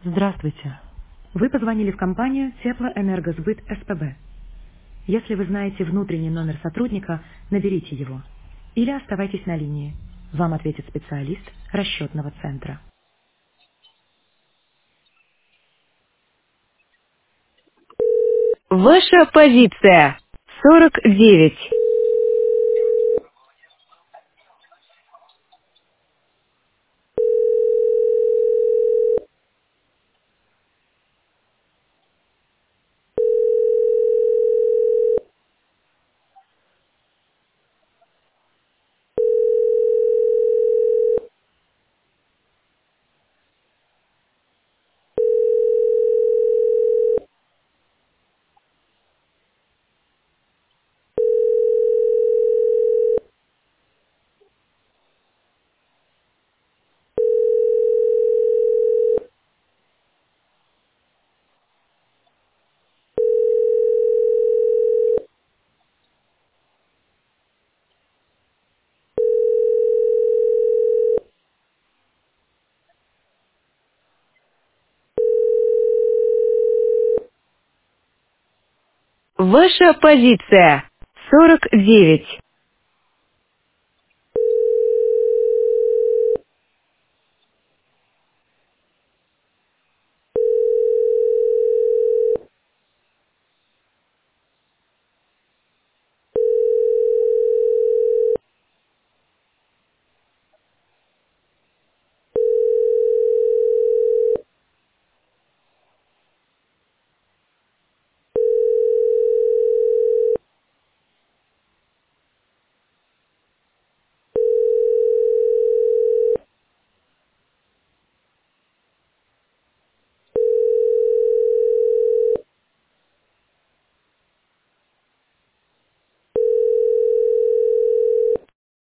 Здравствуйте. Вы позвонили в компанию Теплоэнергосбыт СПБ. Если вы знаете внутренний номер сотрудника, наберите его. Или оставайтесь на линии. Вам ответит специалист расчетного центра. Ваша позиция 49. Ваша позиция 49.